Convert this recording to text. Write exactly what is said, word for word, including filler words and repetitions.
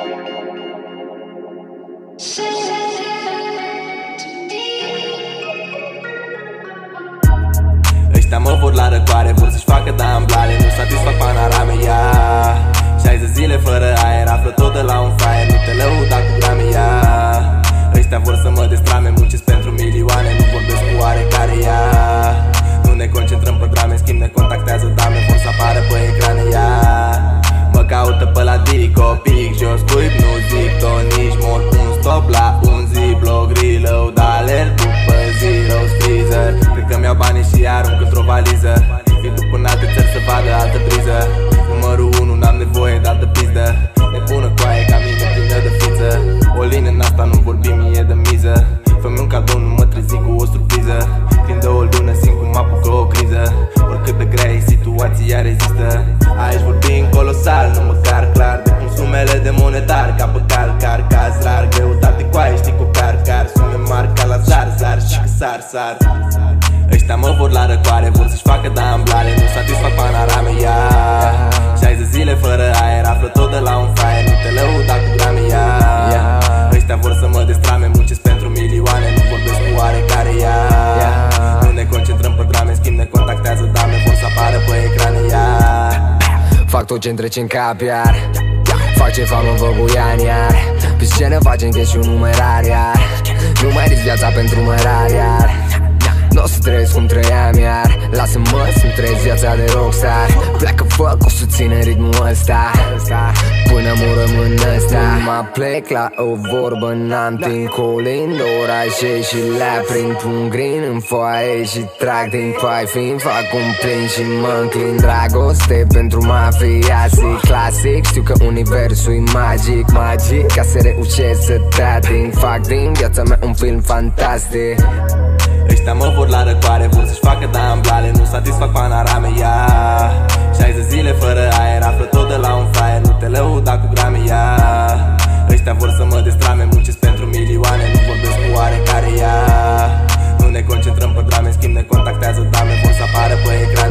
Ăștia mă vor la răcoare, vor să-și facă damblale, nu satisfac panorame, ia șaizeci zile fără aer, află tot de la un fraier, nu te lăuda cu grame, ia ăștia vor să mă destrame, muncesc pentru milioane, nu vorbesc cu oarecare, ia nu ne concentrăm pe drame, schimb ne contactează dame, vor să apară pe ecrane, ia mă caută pe la dico, pic jos, cuib, nu zic tot, nici mor un stop la un zip, log, reload, alert după zero, freezer. Cred că mi-au banii și arunc într-o valiză, fiu după în alte țări să vadă altă priză. Numărul unu, n-am nevoie de altă pizdă, nebună coaie ca mine plină de fiță. O lină în asta nu vorbim, e de miză. Fă-mi un cadou, nu mă trezi cu o surpriză. Când de o lună simt cum apucă o criză, oricât de grea e situația rezistă. Aici vorbim colosal, nu măcar clar, de cum sumele de monetar, ca pe cal, car, caz rar, greutate coaie, știi cu car, car, sume mari ca la zar, zar, și că sar, sar. Ăștia mă vor la răcoare, vor să-și facă damblale, nu satisfac panorame, ia șaizeci zile fără aer, află tot de la un fraier, nu te lăuda cu grame, ia ăștia vor să mă destrame, muncesc pentru milioane, nu vorbesc cu oarecare, ia nu ne concentrăm pe drame, schimb ne contactează dame, vor să apară pe ecrane, ia fac tot ce-mi trece în cap, iar fac ce fac, mă văd cu Ian, iar pe scenă facem cash și un numerar, iar nu mai risc viața pentru mărar, iar n-o să trăiesc cum trăiam, iar lasă-mă să-mi trăiesc viața de rockstar. Pleacă fă, o să ține ritmul ăsta până mă rămân ăsta. Mă plec la o vorbă, n-am timp, colind orașe și le prind un green în foaie și trag din foai, fiind fac un plin și mă înclin. Dragoste pentru mafiații, clasic, știu că universul e magic, magic, ca să reușesc să te ating. Fac din viața mea un film fantastic. Ăștia mă vor la răcoare, vor să-și facă damblale, nu satisfac panorame, ia șaizeci zile fără aer, află tot de la un fraier, nu te lăuda cu grame, ia ăștia vor să mă destrame, muncesc pentru milioane, nu vorbesc cu oarecare, ia nu ne concentrăm pe drame, schimb ne contactează dame, vor să apară pe ecran.